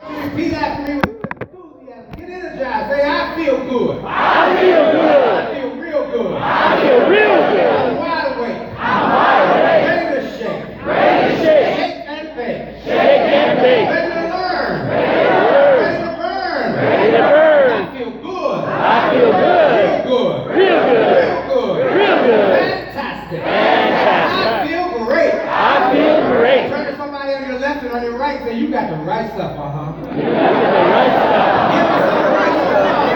Repeat after me with enthusiasm. Get energized. Say, I feel good. I feel good. I feel real good. I feel real good. I'm wide awake. I'm wide awake. Ready to shake. Ready to shake. Shake and bake. Shake and bake. Ready to learn. Ready to learn. Ready to burn. Ready to burn. I feel good. I feel good. Real good. Real good. Real good. Real good. Fantastic. Fantastic. I feel great. I feel great. Turn to somebody on your left and on your right. Say, you got the right stuff, You got the right stuff. Give us the right stuff.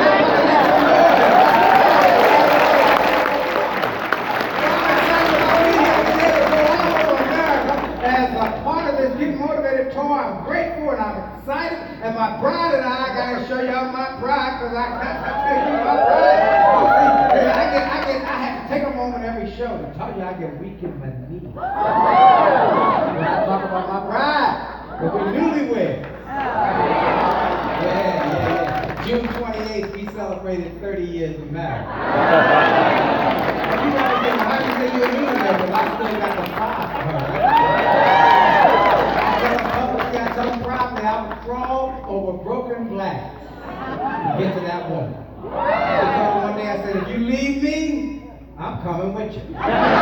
As a part of this Get Motivated tour, I'm grateful and I'm excited. And my bride and I got to show y'all my pride because I can't tell you my pride. I have to take a moment every show to tell you I get weak in my knees. When I talk about my bride, but we're newlyweds. Yeah. June 28th, we celebrated 30 years of marriage. You gotta say, how you say you're newlywed, but I still got the pride. I tell them proudly, I would crawl over broken glass to get to that woman. I told her one day, I said, if you leave me, I'm coming with you.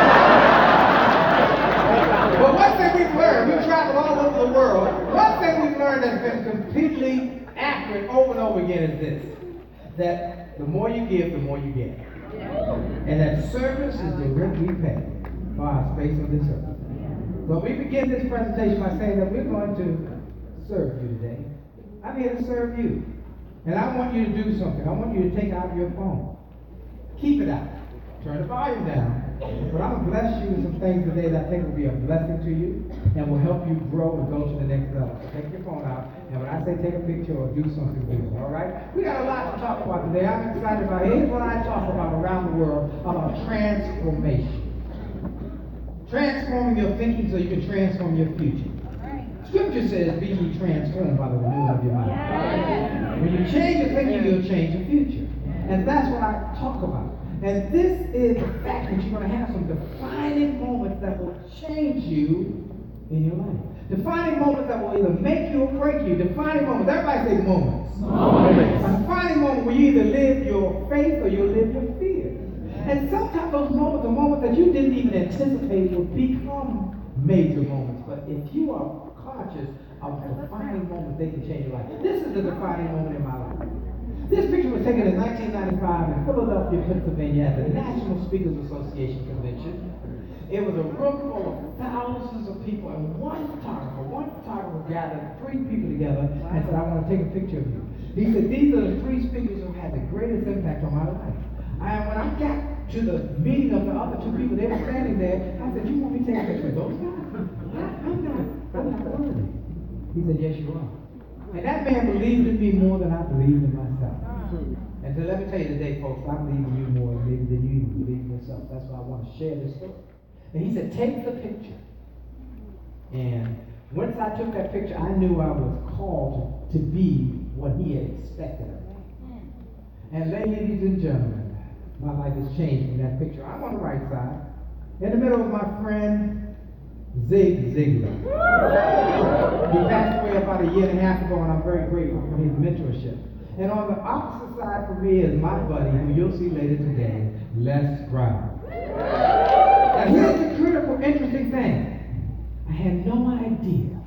But one thing we've learned, we've traveled all over the world, one thing we've learned that's been completely accurate over and over again is this, that the more you give, the more you get. And that service is the rent we pay for our space on this earth. So we begin this presentation by saying that we're going to serve you today. I'm here to serve you. And I want you to do something. I want you to take out your phone. Keep it out. Turn the volume down. But I'm going to bless you with some things today that I think will be a blessing to you and will help you grow and go to the next level. So take your phone out, and when I say take a picture or do something with it, all right? We got a lot to talk about today. I'm excited about it. Here's what I talk about around the world about transformation. Transforming your thinking so you can transform your future. Scripture says, be ye transformed by the renewal of your mind. When you change your thinking, you'll change your future. And that's what I talk about. And this is the fact that you're going to have some defining moments that will change you in your life. Defining moments that will either make you or break you. Defining moments. Everybody say moments. Moments. A defining moment where you either live your faith or you'll live your fear. And sometimes those moments are moments that you didn't even anticipate would become major moments. But if you are conscious of a defining moment, they can change your life. This is the defining moment in my life. This picture was taken in 1995 in Philadelphia, Pennsylvania at the National Speakers Association Convention. It was a room full of thousands of people, and one photographer gathered 3 people together and said, I want to take a picture of you. He said, these are the 3 speakers who had the greatest impact on my life. And when I got to the meeting of the other 2 people, they were standing there, I said, you want me to take a picture with those guys? I'm not worthy. He said, yes, you are. And that man believed in me more than I believed in myself. And so let me tell you today, folks, I believe in you more than you even believe in yourself. That's why I want to share this story. And he said, take the picture. And once I took that picture, I knew I was called to be what he had expected of me. And ladies and gentlemen, my life has changed from that picture. I'm on the right side. In the middle of my friend, Zig Ziglar. He passed away about a year and a half ago, and I'm very grateful for his mentorship. And on the opposite side for me is my buddy, who you'll see later today, Les Brown. Now here's the critical, interesting thing. I had no idea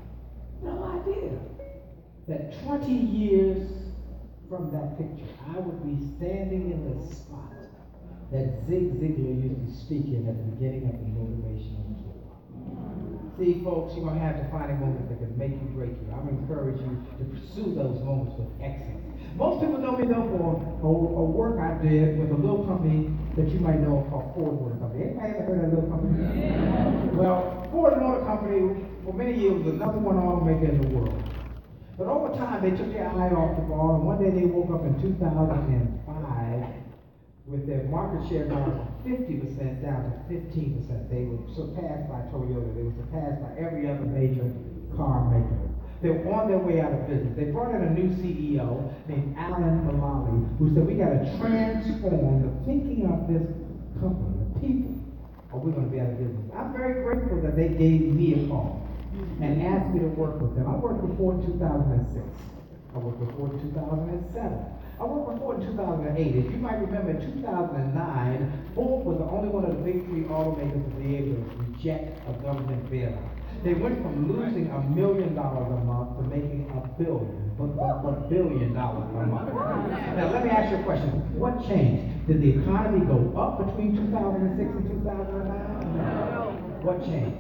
that 20 years from that picture, I would be standing in the spot that Zig Ziglar used to speak in at the beginning of the motivational tour. See, folks, you're going to have defining moments that can make you, break you. I'm going to encourage you to pursue those moments with excellence. Most people know me, though, for a work I did with a little company that you might know called Ford Motor Company. Anybody ever heard of that little company? Yeah. Well, Ford Motor Company, for many years, was the #1 automaker in the world. But over time, they took their eye off the ball, and one day they woke up in 2005 with their market share gone from 50% down to 15%. They were surpassed by Toyota. They were surpassed by every other major car maker. They were on their way out of business. They brought in a new CEO named Alan Mulally, who said, we got to transform the thinking of this company, the people, or we're going to be out of business. I'm very grateful that they gave me a call and asked me to work with them. I worked with Ford in 2006. I worked for Ford in 2007. I worked for Ford in 2008. If you might remember, in 2009, Ford was the only one of the big three automakers to be able to reject a government bailout. They went from losing $1 million a month to making $1 billion, $1 billion a month. Now let me ask you a question. What changed? Did the economy go up between 2006 and 2009? No. What changed?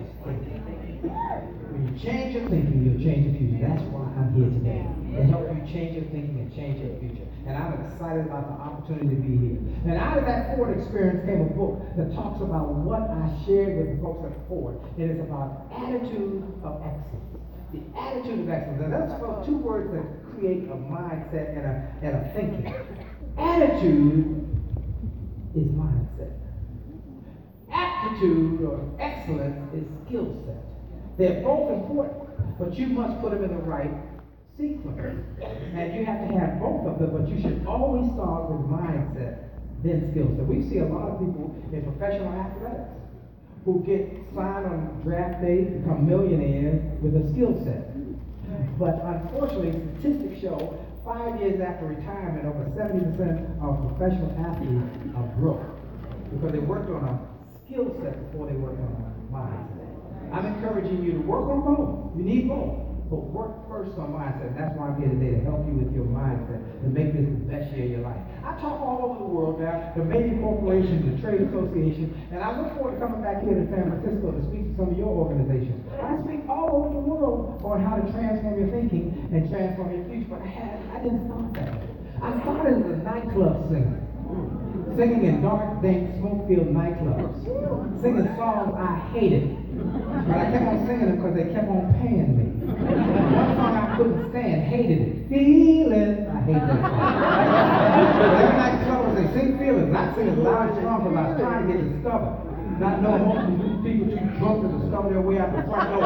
When you change your thinking, you'll change your future. That's why I'm here today. To help you change your thinking and change your future. And I'm excited about the opportunity to be here. And out of that Ford experience came a book that talks about what I shared with the folks at Ford. It is about attitude of excellence. The attitude of excellence. And that's about two words that create a mindset and a thinking. Attitude is mindset. Aptitude or excellence is skill set. They're both important, but you must put them in the right sequence. And you have to have both of them, but you should always start with mindset, then skill set. We see a lot of people in professional athletics who get signed on draft day, become millionaires with a skill set. But unfortunately, statistics show 5 years after retirement, over 70% of professional athletes are broke because they worked on a skill set before they worked on a mindset. I'm encouraging you to work on both. You need both. But work first on mindset. That's why I'm here today, to help you with your mindset and make this the best year of your life. I talk all over the world now, the major corporations, the trade associations, and I look forward to coming back here to San Francisco to speak to some of your organizations. I speak all over the world on how to transform your thinking and transform your future, but I didn't start that way. I started as a nightclub singer, singing in dark, dank, smoke-filled nightclubs, singing songs I hated. But I kept on singing them because they kept on paying me. One song I couldn't stand, hated it. Feelings. I hate that song. Every night the trouble they sing feelings. Not sing as loud as strong because I was trying to get discovered. Not knowing most of these people too drunk to discover their way out the front door.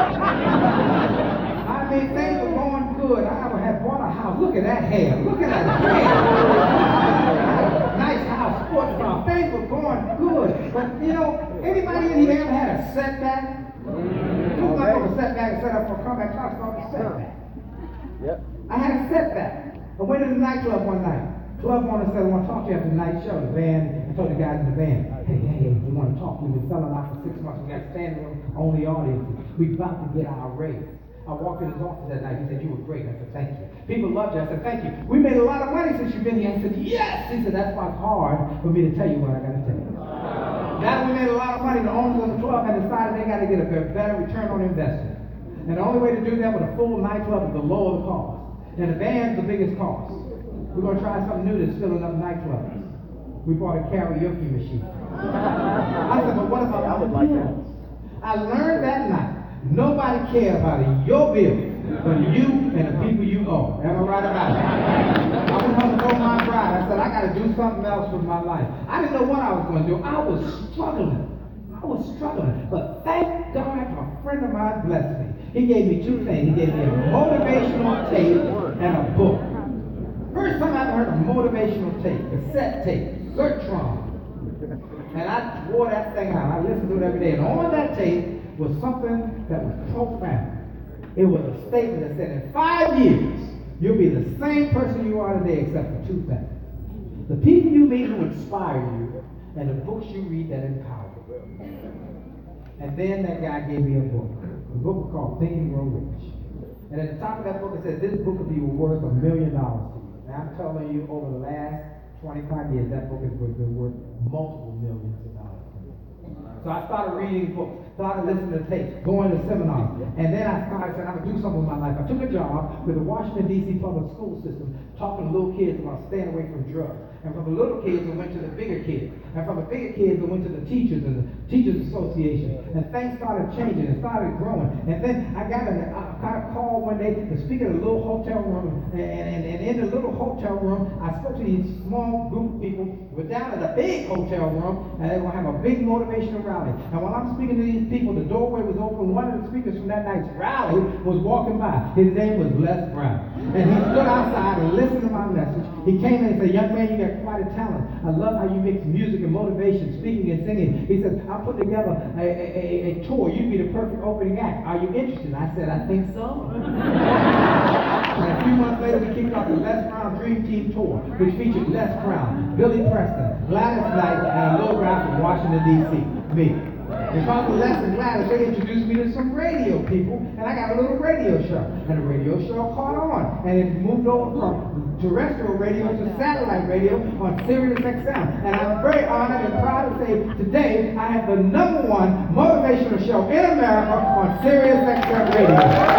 I mean, things were going good. I had bought a house. Look at that hair. Look at that hair. Nice house, sports car. Things were going good. But you know, anybody in here ever had a setback? Who's not going to setback and set up for a comeback? Talk about a setback. Yep. I had a setback. I went to the nightclub one night. Club owner said, I want to talk to you after the night show. The band, I told the guys in the band, hey, we want to talk. We've been selling out for 6 months. We got standing room only audiences. We're about to get our raise. I walked in his office that night. He said, you were great. I said, thank you. People loved you. I said, thank you. We made a lot of money since you've been here. I said, yes. He said, that's why it's hard for me to tell you what I got to tell you. Now that we made a lot of money, the owners of the club had decided they got to get a better return on investment. And the only way to do that with a full nightclub is to lower the cost. And the band's the biggest cost. We're going to try something new that's filling up nightclubs. We bought a karaoke machine. I said, but what about I would like that. I learned that night, nobody cares about your bill but you and the people you owe. Am I right about that? I went home and told my bride, I said, I got to do something else with my life. I didn't know what I was going to do. I was struggling. But thank God a friend of mine blessed me. He gave me two things. He gave me a motivational tape and a book. First time I ever heard a motivational tape, cassette tape, Zertron. And I wore that thing out. I listened to it every day. And on that tape was something that was profound. It was a statement that said, in 5 years, you'll be the same person you are today except for two things. The people you meet who inspire you, and the books you read that empower you. And then that guy gave me a book. A book called Think and Grow Rich. And at the top of that book, it said, this book will be worth $1 million to you. And I'm telling you, over the last 25 years, that book has been worth multiple millions of dollars. So I started reading books, started listening to tapes, going to seminars, and then I started saying, I'm going to do something with my life. I took a job with the Washington, D.C. public school system, talking to little kids about staying away from drugs. And from the little kids, I went to the bigger kids. And from the bigger kids, I went to the teachers and the Teachers Association. And things started changing and started growing. And then I got a call one day to speak at a little hotel room. And in the little hotel room, I spoke to these small group of people. We're down at a big hotel room, and they were going to have a big motivational rally. And while I'm speaking to these people, the doorway was open. One of the speakers from that night's rally was walking by. His name was Les Brown. And he stood outside and listened to my message. He came in and said, young man, you got quite a talent. I love how you mix music and motivation, speaking and singing. He said, I'll put together a tour. You'd be the perfect opening act. Are you interested? I said, I think so. And a few months later, we kicked off the Les Brown Dream Team Tour, which featured Les Brown, Billy Preston, Gladys Knight, and a little guy from Washington, D.C., me. Because of Les and Gladys, they introduced me to some radio people, and I got a little radio show. And the radio show caught on, and it moved over from terrestrial radio to satellite radio on Sirius XM. And I'm very honored and proud to say today I have the #1 motivational show in America on Sirius XM radio.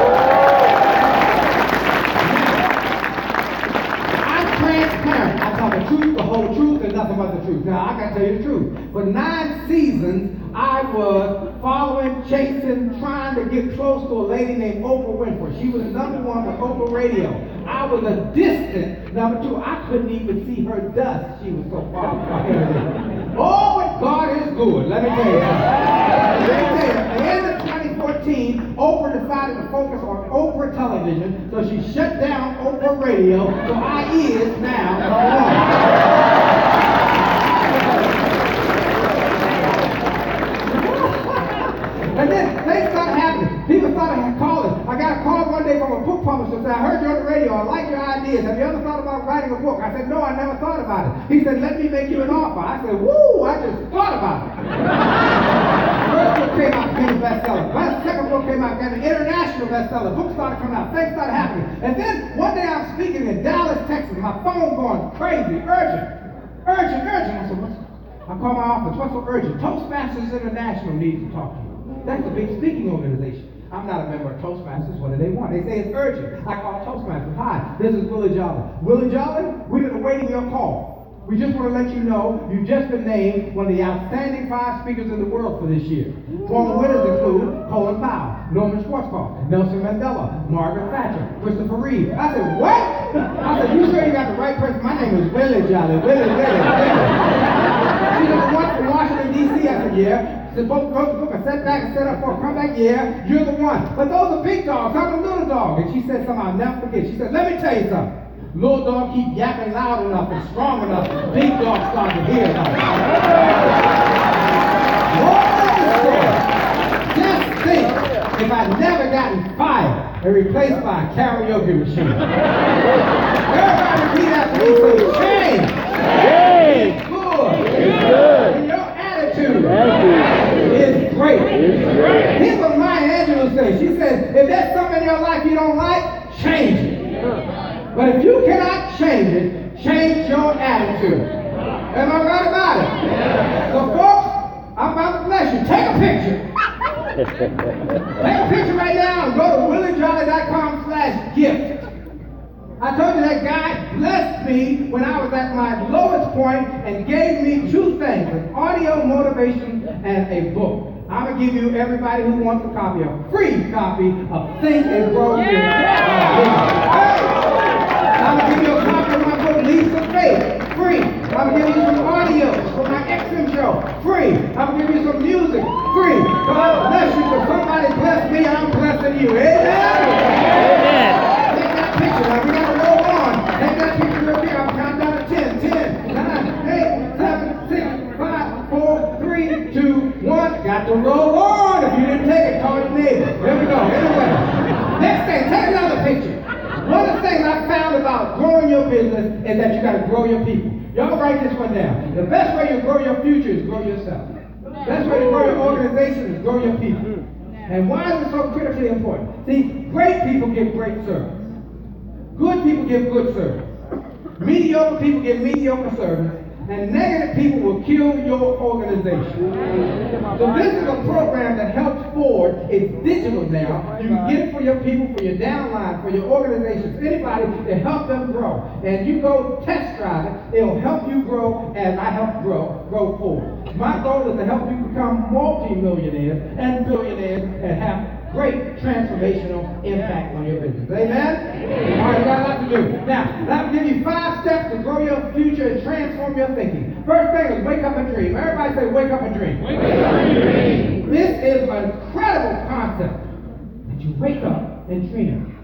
Transparent. I tell the truth, the whole truth, and nothing but the truth. Now, I got to tell you the truth. For 9 seasons, I was following, chasing, trying to get close to a lady named Oprah Winfrey. She was #1 with Oprah Radio. I was a distant #2. I couldn't even see her dust. She was so far ahead of me. Oh, but God is good. Let me tell you something. Let me tell you, at the end of 2014, Oprah decided to focus on Oprah Television, so she shut down Oprah Radio, so I is now #1. And then things started happening. People started calling. I got a call one day from a book publisher saying, I heard you on the radio. I like your ideas. Have you ever thought about writing a book? I said, no, I never thought about it. He said, let me make you an offer. I said, woo, I just thought about it. First book came out, became a bestseller. My second book came out, became an international bestseller. Books started coming out. Things started happening. And then one day I'm speaking in Dallas, Texas. My phone going crazy. Urgent. I said, I call my office. What's so urgent? Toastmasters International needs to talk to you. That's a big speaking organization. I'm not a member of Toastmasters. What do they want? They say it's urgent. I call Toastmasters. Hi, this is Willie Jolly. Willie Jolly, we're awaiting your call. We just want to let you know you've just been named one of the outstanding 5 speakers in the world for this year. Former winners include Colin Powell, Norman Schwarzkopf, Nelson Mandela, Margaret Thatcher, Christopher Reeve. I said, what? I said, you sure you got the right person? My name is Willie Jolly. Willie. She's the one from Washington, D.C. I said, yeah. Supposed to wrote the book, I sat back and set up for a comeback, yeah, you're the one. But those are big dogs, I'm a little dog. And she said something I'll never forget. She said, let me tell you something. Little dog keep yapping loud enough and strong enough, big dog start to hear enough. Just think if I'd never gotten fired and replaced by a karaoke machine. Everybody repeat after me, say, change. It's good. It's good. And your attitude. Thank you. It's great. It's great. Here's what Maya Angelou says. She says, if there's something in your life you don't like, change it. But if you cannot change it, change your attitude. Am I right about it? So folks, I'm about to bless you. Take a picture. Take a picture right now and go to williejolly.com/gift. I told you that guy blessed me when I was at my lowest point and gave me 2 things, an audio motivation and a book. I'm going to give you, everybody who wants a copy, a free copy of Think and Grow Your I'm going to give you a copy of my book, Leaps of Faith, free. I'm going to give you some audios for my XM show, free. I'm going to give you some music, free. God bless you, because somebody blessed me, I'm blessing you. Amen? Take that picture. Now, we got to roll on. Take that picture real quick. I'm counting down to 10, 10, 9, 8, 7, 6, 5, 4, 3, 2, 1. Got to roll on. If you didn't take it, call your neighbor. There we go. Anyway. Next thing, take another picture. One of the things I found about growing your business is that you got to grow your people. Y'all write this one down. The best way to grow your future is grow yourself. The best way to grow your organization is grow your people. And why is it so critically important? See, great people give great service. Good people give good service. Mediocre people give mediocre service. And negative people will kill your organization. So this is a program that helps Ford. It's digital now. You can get it for your people, for your downline, for your organizations, anybody to help them grow. And you go test drive it. It'll help you grow as I help grow Ford. My goal is to help you become multi-millionaires and billionaires and have great transformational impact on your business. Amen? All right, you got a lot to do. Now, let me give you 5 steps to grow your future and transform your thinking. First thing is wake up and dream. Everybody say wake up and dream. Wake up and dream. This is an incredible concept that you wake up and dream.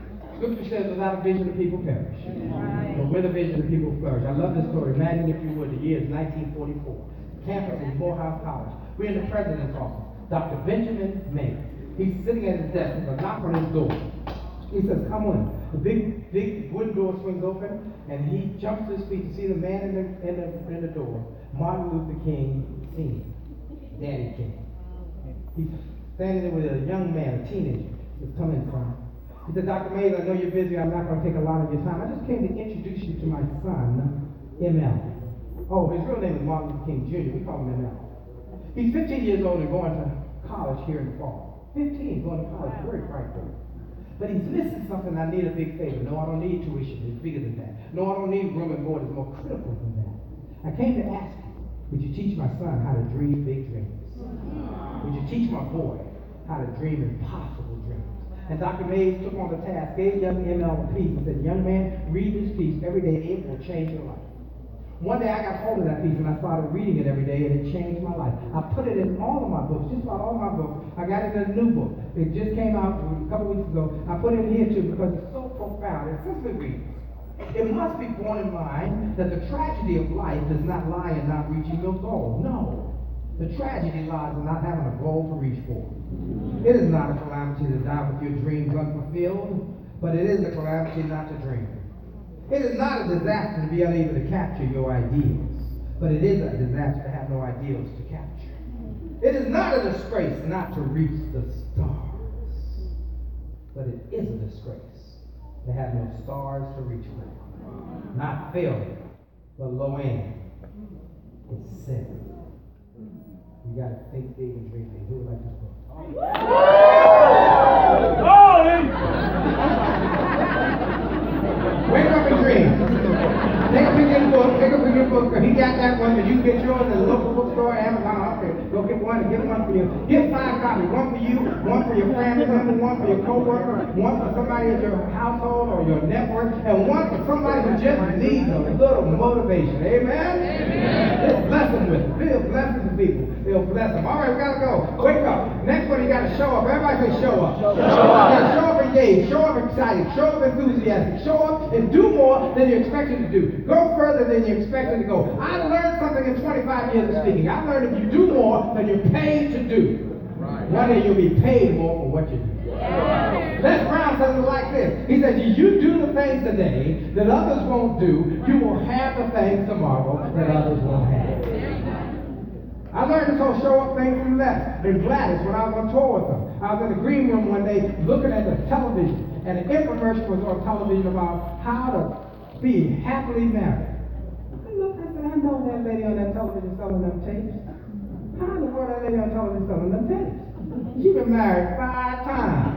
Scripture says without a vision the people perish. But with a vision the people flourish. I love this story. Imagine, if you would, the year is 1944. Campus in Morehouse College. We're in the president's office. Dr. Benjamin Mays. He's sitting at his desk with a knock on his door. He says, come on. The big wooden door swings open, and he jumps to his feet to see the man in the door. Martin Luther King Sr., Daddy King. He's standing there with a young man, a teenager. He says, come in, son. He said, Dr. Mays, I know you're busy. I'm not going to take a lot of your time. I just came to introduce you to my son, ML. Oh, his real name is Martin Luther King Jr. We call him ML. He's 15 years old and going to college here in the fall. 15, going to college, very bright boy. But he's missing something. I need a big favor. No, I don't need tuition. It's bigger than that. No, I don't need room and board. It's more critical than that. I came to ask you, would you teach my son how to dream big dreams? Would you teach my boy how to dream impossible dreams? And Dr. Mays took on the task, gave young ML a piece, and said, young man, read this piece every day. It will change your life. One day I got hold of that piece and I started reading it every day, and it changed my life. I put it in all of my books, just about all my books. I got it in a new book. It just came out a couple weeks ago. I put it in here too because it's so profound. It simply reads, it must be borne in mind that the tragedy of life does not lie in not reaching your goal. No. The tragedy lies in not having a goal to reach for. It is not a calamity to die with your dreams unfulfilled, but it is a calamity not to dream. It is not a disaster to be unable to capture your ideals, but it is a disaster to have no ideals to capture. It is not a disgrace not to reach the stars, but it is a disgrace to have no stars to reach for. Not failure, but low end. It's sin. You got to think big and dream big. Who would like this book? Wake up and dream. Take a picture of the book. Take a picture of the book. He got that one, but you can get yours in the local bookstore, Amazon. Okay, go get one and get one for you. Get 5 copies. One for you, one for your family member, one for your co-worker, one for somebody in your household or your network, and one for somebody who just needs a little motivation. Amen? Amen. Bless them with it. Bill blesses the people. He'll bless them. All right, we got to go. Wake up. Next one, you got to show up. Everybody say show up. Show up. Show up engaged. Show up excited. Show up enthusiastic. Show up and do more than you're expected to do. Go further than you're expected to go. I learned something in 25 years of speaking. I learned if you do more than you're paid to do, one day you'll be paid more for what you do. Les Brown says it like this. He said, you do the things today that others won't do, you will have the things tomorrow that others won't have. I learned this whole show up thing from Les and Gladys when I was on tour with them. I was in the green room one day looking at the television, and an infomercial was on television about how to be happily married. I looked and said, I know that lady on that television selling them tapes. How in the world that lady on television selling them tapes? She's been married 5 times.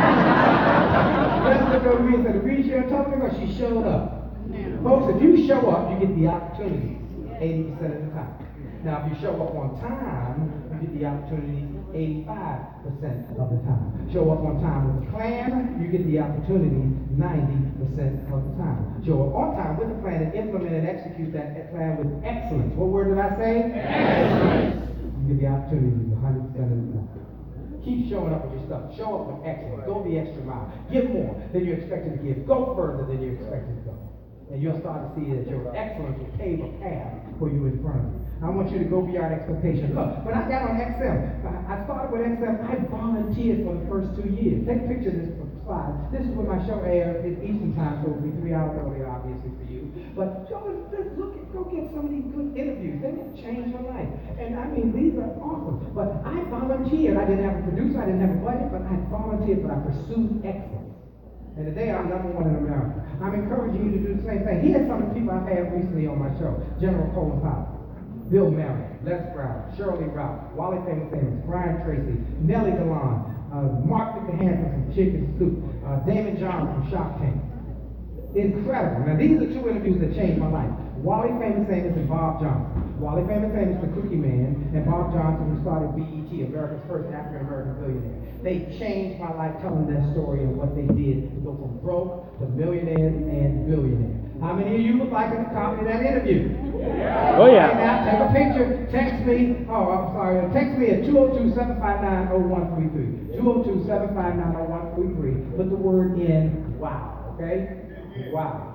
Let's look over me and said, the reason she on television was she showed up. Folks, if you show up, you get the opportunity 80% of the time. Now, if you show up on time, you get the opportunity 85% of the time. Show up on time with a plan, you get the opportunity 90% of the time. Show up on time with a plan and implement and execute that plan with excellence. What word did I say? Excellence. You get the opportunity 100% of the time. Keep showing up with your stuff. Show up with excellence. Go the extra mile. Give more than you're expected to give. Go further than you're expected to go. And you'll start to see that your excellence will pave a path for you in front of you. I want you to go beyond expectations. Look, when I got on XM, I started with XM. I volunteered for the first 2 years. Take a picture of this slide. This is when my show airs. It's Eastern time, so it'll be 3 hours earlier, obviously, for you. But go get some of these good interviews. They will change your life. And I mean, these are awesome. But I volunteered. I didn't have a producer. I didn't have a budget, but I volunteered, but I pursued excellence. And today I'm #1 in America. I'm encouraging you to do the same thing. Here's some of the people I've had recently on my show. General Colin Powell, Bill Marion, Les Brown, Shirley Ralph, Wally Famous Amos, Brian Tracy, Nellie Delon, Mark Victor Hansen from Chicken Soup, Damon John from Shark Tank. Incredible. Now these are 2 interviews that changed my life. Wally Famous Amos and Bob Johnson. Wally Famous Amos, the Cookie Man, and Bob Johnson, who started BET, America's first African-American billionaire. They changed my life telling their story and what they did to go from broke to millionaire and billionaire. How many of you would like a copy of that interview? Oh, yeah. Right now, take a picture, text me, text me at 202-759-0133. 202-759-0133. Put the word in, wow. Okay? Wow.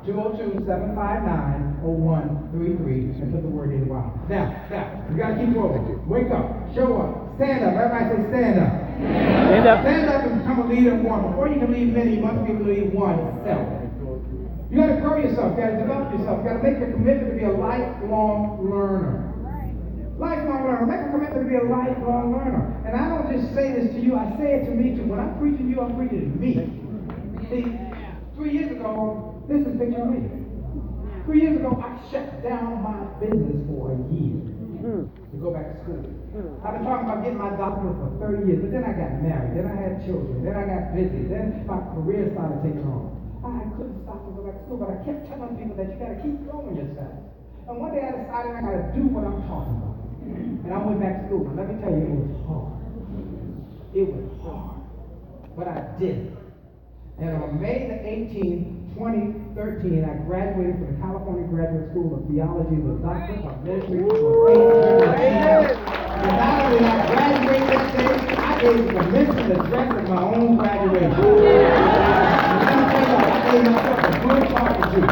202-759-0133 and put the word in wow. Now, you gotta keep rolling. Wake up, show up, stand up. Everybody say stand up. Stand up. Stand up and become a leader of one. Before you can lead many, you must be able to lead one self. You gotta grow yourself, you gotta develop yourself, you gotta make a commitment to be a lifelong learner. Lifelong learner. Make a commitment to be a lifelong learner. And I don't just say this to you, I say it to me too. When I'm preaching to you, I'm preaching to me. See, 3 years ago, this is picture of me. 3 years ago, I shut down my business for a year to go back to school. I've been talking about getting my doctorate for 30 years, but then I got married, then I had children, then I got busy, then my career started taking off. I couldn't stop to go back to school, but I kept telling people that you got to keep growing yourself. And one day I decided I got to do what I'm talking about. And I went back to school. And let me tell you, it was hard. It was hard. But I did it. And on May the 18th, 2013, I graduated from the California Graduate School of Theology with a doctorate of ministry for 8 years. And not only did I graduate that day, I gave the commencement address at my own graduation. And let me tell you, I gave myself a good talking to.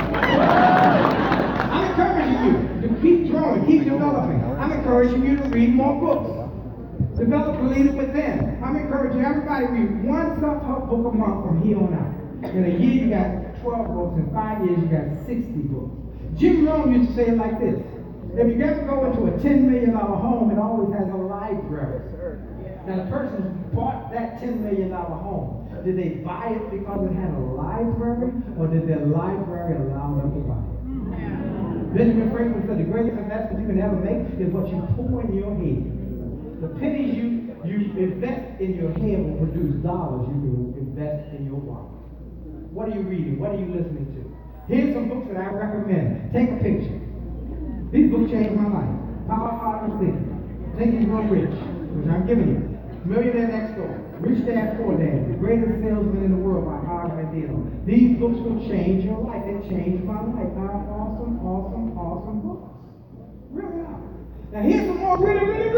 I'm encouraging you to keep growing, keep developing. I'm encouraging you to read more books. Develop a leader within. I'm encouraging everybody to read one self-help book a month from here on out. In a year, you got 12 books. In 5 years, you got 60 books. Jim Rohn used to say it like this. If you ever go into a $10 million home, it always has a library. Now, the person who bought that $10 million home, did they buy it because it had a library, or did their library allow them to buy it? Benjamin Franklin said the greatest investment you can ever make is what you pour in your head. The pennies you invest in your head will produce dollars you will invest in your wallet. What are you reading? What are you listening to? Here's some books that I recommend. Take a picture. These books changed my life. Power, Heart, and Thinking. Think and Grow Rich, which I'm giving you. Millionaire Next Door. Rich Dad, Poor Dad. The Greatest Salesman in the World by Harvard Mandela. These books will change your life. They changed my life. They're awesome, awesome, awesome books. Really are. Now here's some more really good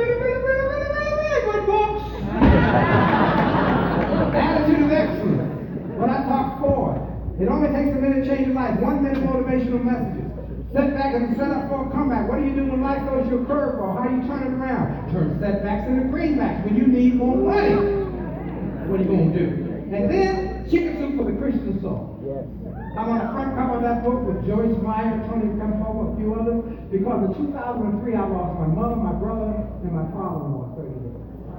books. Attitude of Excellence. When I talk forward, it only takes a minute to change your life. 1 minute motivational messages. Setback and set up for a comeback. What do you do when life throws you a curveball? How do you turn it around? Turn setbacks into greenbacks. When you need more money, what are you going to do? And then, chicken soup for the Christian soul. Yes. I'm on the front cover of that book with Joyce Meyer, Tony Campbell, a few others, because in 2003 I lost my mother, my brother, and my father-in-law 30 years.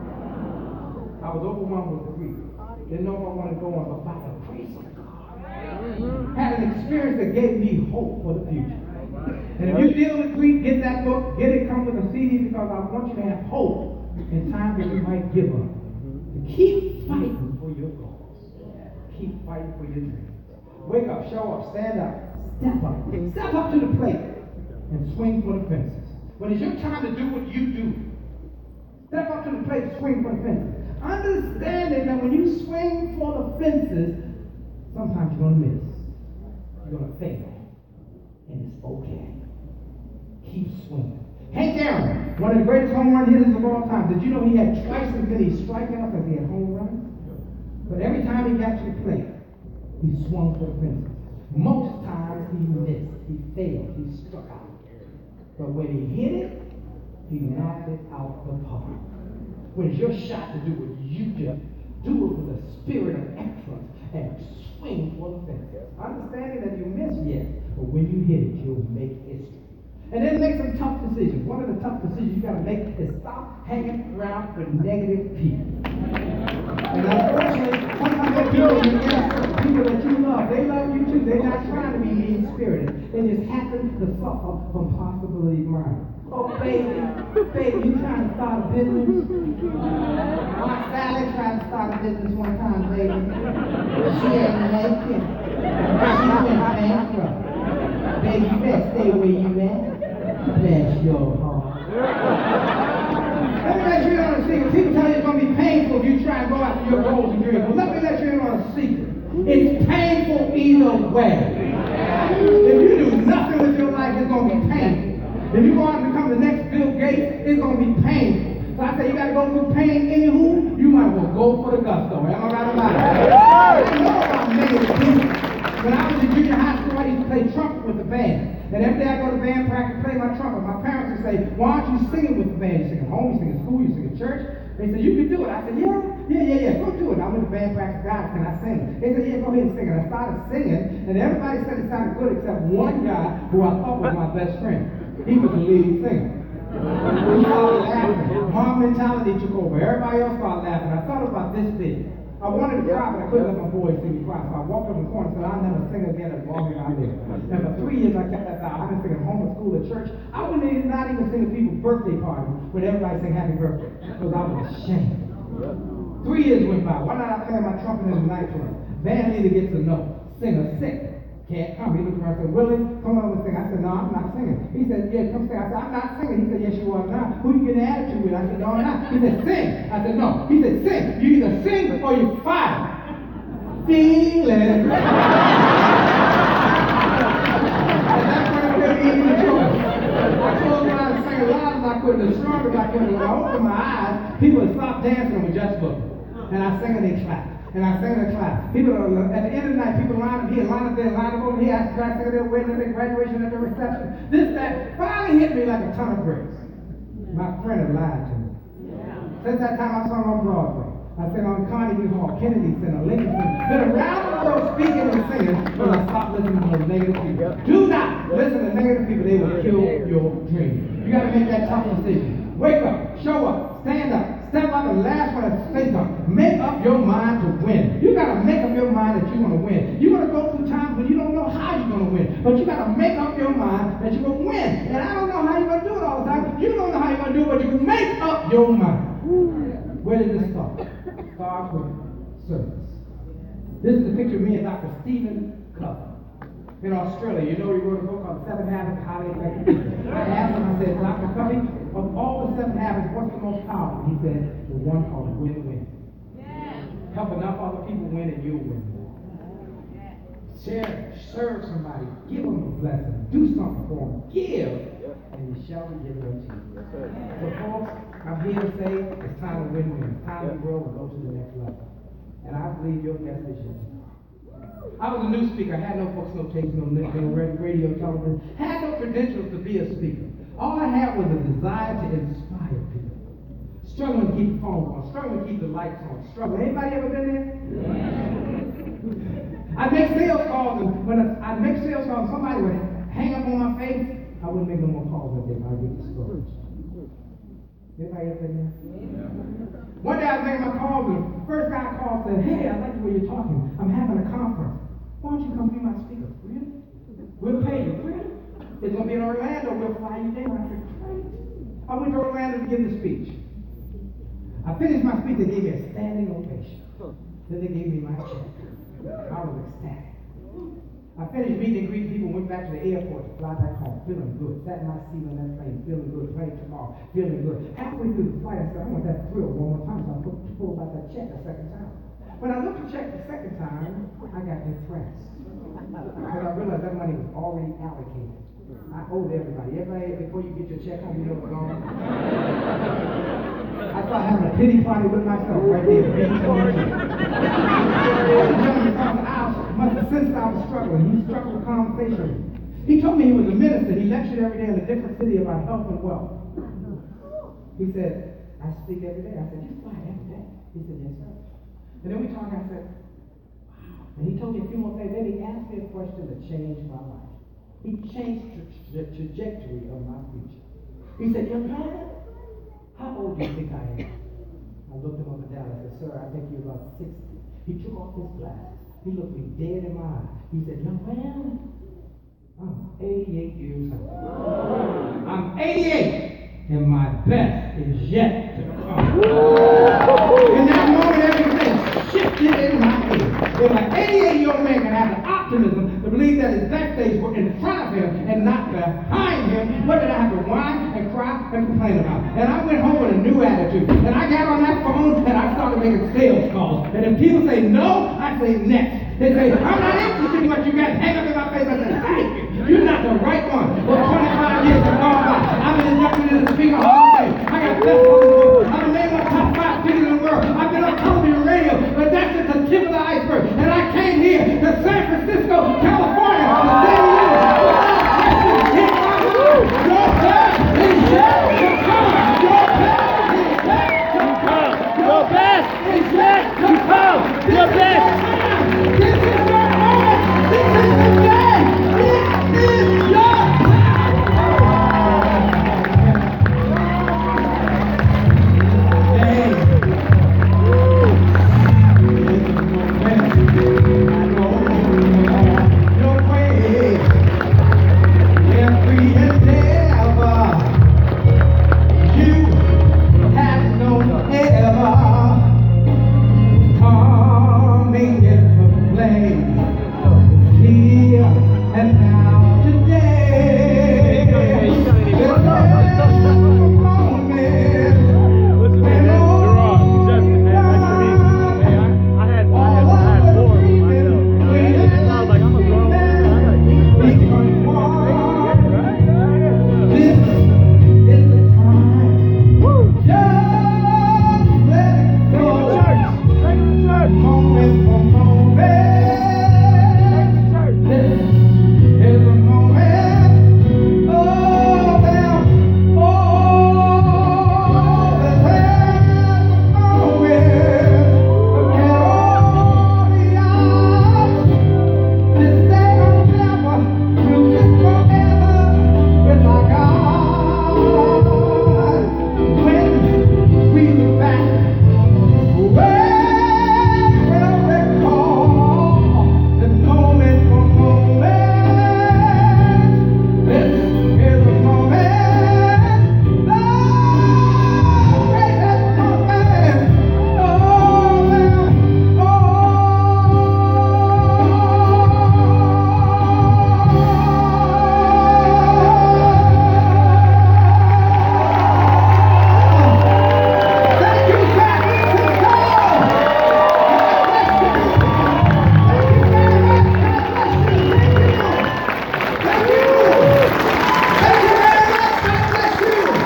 I was overwhelmed with grief. Didn't know if I wanted to go on, but by the grace of God, had an experience that gave me hope for the future. And if you deal with grief, get that book, get it, come with a CD, because I want you to have hope in times that you might give up. Keep fighting for your goals. Keep fighting for your dreams. Wake up, show up, stand up, step up. Step up to the plate and swing for the fences. When it's your time to do what you do, step up to the plate and swing for the fences. Understanding that when you swing for the fences, sometimes you're going to miss. You're going to fail. And it's okay. Keep swinging. Hank Aaron, one of the greatest home run hitters of all time. Did you know he had twice as many strikeouts as he had home runs? But every time he got to the plate, he swung for the fences. Most times he missed. He failed. He struck out. But when he hit it, he knocked it out the park. When it's your shot to do what you do, do it with a spirit of excellence and swing for the fences. Understanding that you missed, yes, but when you hit it, you'll make history. And then make some tough decisions. One of the tough decisions you got to make is stop hanging around with negative people. And unfortunately, sometimes there are people you get, people that you love, they love you too. They're not trying to be mean-spirited. They just happen to suffer from possibility blind. Oh, baby, you trying to start a business? My Sally tried to start a business one time, baby. She ain't make it. She went bankrupt. Baby, you better stay where you at. Bless your heart. Let me let you in on a secret. People tell you it's going to be painful if you try and go after your goals and dreams. But let me let you in on a secret. It's painful either way. If you do nothing with your life, it's going to be painful. If you go out and become the next Bill Gates, it's going to be painful. So I say you got to go through pain anywho, you might as well go for the gusto. Am I right about it? I know about negative people. When I was in junior high school, I used to play trumpet with the band. And every day I go to band practice, play my trumpet. My parents would say, why aren't you singing with the band? You sing at home, you sing at school, you sing at church. They said, you can do it. I said, yeah, go do it. I went to band practice, guys, can I sing? They said, yeah, go ahead and sing. And I started singing, and everybody said it sounded good except one guy who I thought was my best friend. He was the lead singer. We started laughing. Mob mentality took over. Everybody else started laughing. I thought about this big. I wanted to cry, but I couldn't let my boys see me cry. So I walked up in the corner and said, I'll never sing again as long as I live. And for 3 years, I kept that vow. I've been singing home, at school, at church. I wouldn't even not even sing at people's birthday parties when everybody sang happy birthday, because I was ashamed. 3 years went by. One night I played my trumpet in the nightclub. Band leader gets a note. Singer sick. Can't come. He looked around and said, Willie, come on and sing. I said, no, I'm not singing. He said, yeah, come sing. I said, I'm not singing. He said, yes, you are not. Who you getting an attitude with? I said, no, I'm not. He said, sing. I said, no. He said, sing. You either sing or you're fired. Feeling. And that's when it gave me the choice. I told him I was singing loud as I could, as strong as I could. When I opened my eyes, people would stop dancing and would just look. And I sang and they clapped. And I sang and clapped. People, at the end of the night, people line up here, line up there, line up over here. I tried singing their wedding, their graduation, at their reception. This, that, finally hit me like a ton of bricks. My friend had lied to me. Since that time, I sung on Broadway. I sang on Carnegie Hall, Kennedy Center, Lincoln Center. Been around the world speaking and singing, but I stopped listening to those negative people. Do not listen to negative people. They will kill your dream. You got to make that tough decision. Wake up, show up, stand up. Step up, and last one is think up. Make up your mind to win. You got to make up your mind that you're going to win. You're going to go through times when you don't know how you're going to win. But you got to make up your mind that you're going to win. And I don't know how you're going to do it all the time. You don't know how you're going to do it, but you can make up your mind. Where does it start? It starts with service. This is a picture of me and Dr. Stephen Covey in Australia. You know, he wrote a book called 7 Habits of Highly Effective People. I asked him, I said, Dr. Covey, of all the 7 habits, what's the most powerful? He said, the one called win-win. Help enough other people win and you'll win. Share, serve somebody, give them a blessing, do something for them, give, and you shall be given unto you. So folks, I'm here to say it's time to win-win. It's time to grow and go to the next level. And I believe your best is yet to come. I was a new speaker, had no books, no tapes, no radio, television, had no credentials to be a speaker. All I had was a desire to inspire people. Struggling to keep the phone on, struggling to keep the lights on, struggling. Anybody ever been there? Yeah. I make sales calls, and when I make sales calls, somebody would hang up on my face. I wouldn't make no more calls that day. I'd get discouraged. Anybody ever been there? Yeah. One day I was making my calls, and the first guy I called said, hey, I like the way you're talking. I'm having a conference. Why don't you come be my speaker? Really? We'll pay you. Really? It's going to be in Orlando. We'll fly you there. I said, great. I went to Orlando to give the speech. I finished my speech. They gave me a standing ovation. Then they gave me my check. I was ecstatic. I finished meeting and greeting people, went back to the airport to fly back home, feeling good. Sat in my seat on that plane, feeling good. Plane tomorrow, feeling good. Halfway through the flight, I said, I want that thrill one more time. So I pulled out that check a second time. When I looked at the check the second time, I got depressed. Because I realized that money was already allocated. I owed everybody. Everybody, before you get your check home, you know what's going on. I started having a pity party with myself right there. The gentleman across the aisle must have sensed I was struggling. He struggled with conversation. He told me he was a minister. He lectured every day in a different city about health and wealth. He said, I speak every day. I said, you fly every day? He said, yes, sir. And then we talked, I said, wow. And he told me a few more things. Then he asked me a question that changed my life. He changed the trajectory of my future. He said, young man, how old do you think I am? I looked him up and down. I said, sir, I think you're about 60. He took off his glasses. He looked me dead in my eye. He said, young man, I'm 88 years old. I'm 88, and my best is yet to come. In that moment, everything shifted in my head. If an 88-year-old man can have the optimism to believe that his best days were in front of him and not behind him, what did I have to whine and cry and complain about? And I went home with a new attitude. And I got on that phone and I started making sales calls. And if people say no, I say next. They say, I'm not interested in what you got. Hang up in my face. I say, thank you.